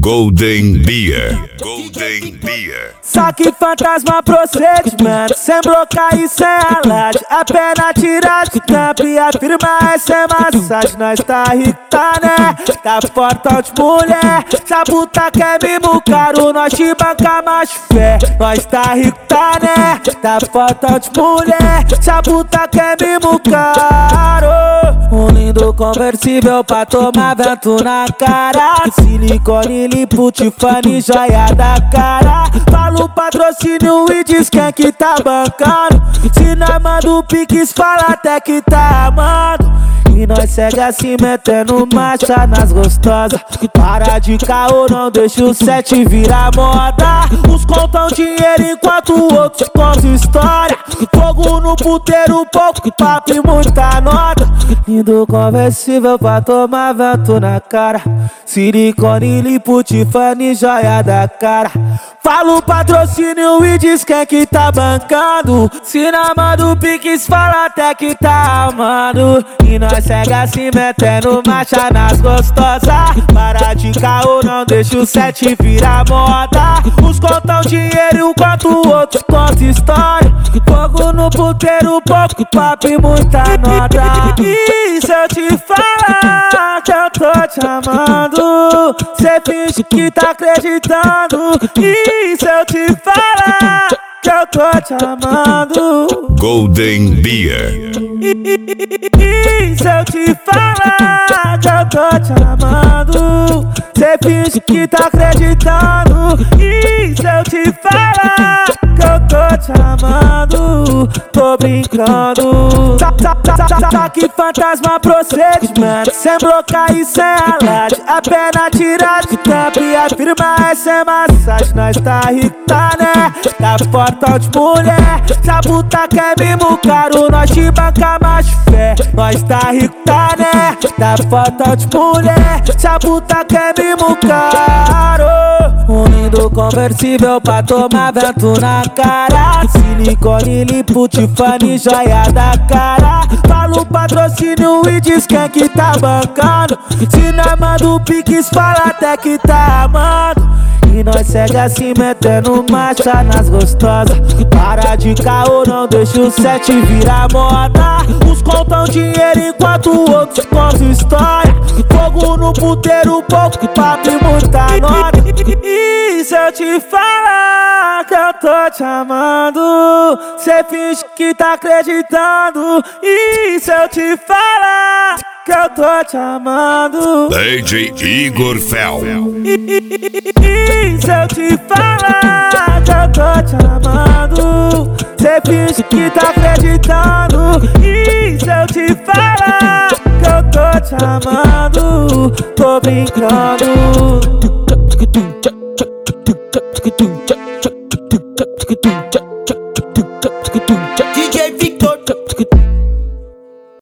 Golden Beer. Golden Beer. Saque fantasma procedimento, sem blocar e sem alarde. A perna tirada de tampa e afirma essa é massagem. Nós tá rico, tá né? Tá fortão de mulher. Essa puta quer mimo caro, nós te banca mais fé. Nós tá rico, tá né? Tá fortão de mulher. Essa puta quer mimo caro. Um lindo conversível pra tomar vento na cara. Silicone, limpo, Tiffany, joia da cara. Fala o patrocínio e diz quem é que tá bancando. Se nós manda o Pix, fala até que tá amando. E nós segue assim metendo marcha nas gostosas. Para de caô, não deixa o set virar moda. Uns contam dinheiro enquanto outros contam história. Fogo no puteiro, pouco papo e muita nota. Lindo conversível pra tomar vento na cara. Silicone, limpo, Tiffany, joia da cara. Fala o patrocínio e diz quem é que tá bancando. Se não manda o Pix, fala até que tá amando. E nós segue assim metendo marcha nas gostosas. Para de caô, não deixa o set virar moda. Uns contam dinheiro enquanto outros contam história. Fogo no puteiro, pouco papo e muita nota. E se eu te falar que eu tô te amando, cê finge que tá acreditando. E se eu te falar que eu tô te amando, Golden Beer. E se eu te falar que eu tô te amando, cê finge que tá acreditando. E se eu te falar que eu tô te amando, tô brincando. Saque fantasma procedimento, sem blocar e sem alarde. A perna tirada de tampa e afirma essa é massagem. Nós tá rico, tá né? Tá fortão de mulher. Essa puta quer mimo caro, nós te banca mais fé. Nós tá rico, tá né? Tá fortão de mulher. Essa puta quer mimo caro. Um lindo conversível pra tomar vento na cara. Silicone, limpo, Tiffany, joia da cara. Fala o patrocínio e diz quem é que tá bancando. Se nós manda o Pix, fala até que tá amando. E nós segue assim metendo marcha nas gostosas. Para de caô, não deixa o set virar moda. Uns contam dinheiro enquanto outros contam história. Fogo no puteiro, pouco papo e muita nota. E se eu te falar que eu tô te amando, cê finge que tá acreditando. E se eu te falar que eu tô te amando, DJ Igor Fel. E se eu te falar que eu tô te amando, cê finge que tá acreditando. E se eu te falar que eu tô te amando, tô brincando.